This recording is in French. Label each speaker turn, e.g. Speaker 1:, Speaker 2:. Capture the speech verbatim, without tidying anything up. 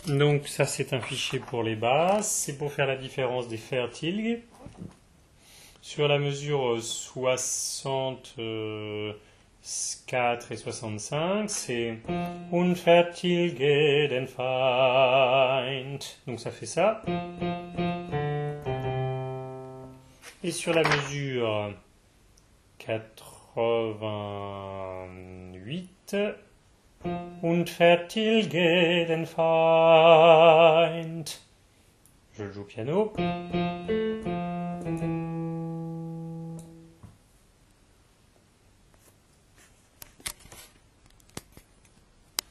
Speaker 1: Donc ça c'est un fichier pour les basses, c'est pour faire la différence des Fertilge. Sur la mesure soixante-quatre et soixante-cinq, c'est Unvertilge den Feind. Donc ça fait ça. Et sur la mesure quatre-vingt-huit, Unvertilge den Feind. Je joue au piano.